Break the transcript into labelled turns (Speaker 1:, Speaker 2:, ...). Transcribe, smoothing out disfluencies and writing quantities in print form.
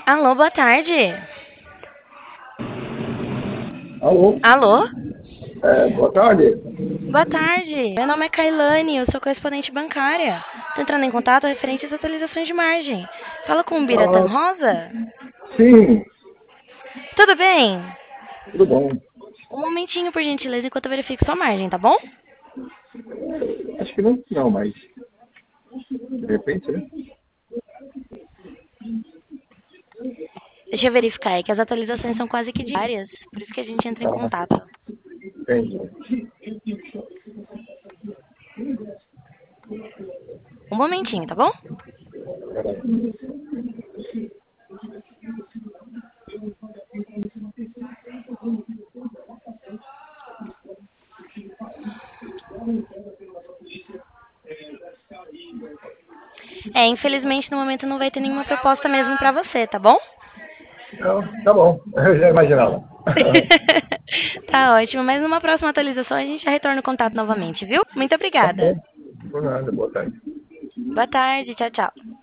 Speaker 1: Alô, boa tarde.
Speaker 2: Alô?
Speaker 1: Alô?
Speaker 2: Boa tarde.
Speaker 1: Boa tarde. Meu nome é Kailane, eu sou correspondente bancária. Tô entrando em contato referente às atualizações de margem. Fala com o Biratan
Speaker 2: Ah,
Speaker 1: Rosa?
Speaker 2: sim,
Speaker 1: Tudo bem?
Speaker 2: tudo bom.
Speaker 1: Um momentinho, por gentileza, enquanto eu verifico sua margem, tá bom?
Speaker 2: Acho que não, mas de repente, né?
Speaker 1: Deixa eu verificar, é que as atualizações são quase que diárias, por isso que a gente entra em
Speaker 2: Ah,
Speaker 1: contato.
Speaker 2: entendi.
Speaker 1: Um momentinho, tá bom?
Speaker 2: Peraí.
Speaker 1: Infelizmente no momento não vai ter nenhuma proposta mesmo pra você, tá bom?
Speaker 2: Não, tá bom, eu já imaginava.
Speaker 1: Tá ótimo, mas numa próxima atualização a gente já retorna o contato novamente, viu? Muito
Speaker 2: Tá
Speaker 1: obrigada.
Speaker 2: bom, por nada, boa tarde.
Speaker 1: Boa tarde, tchau, tchau.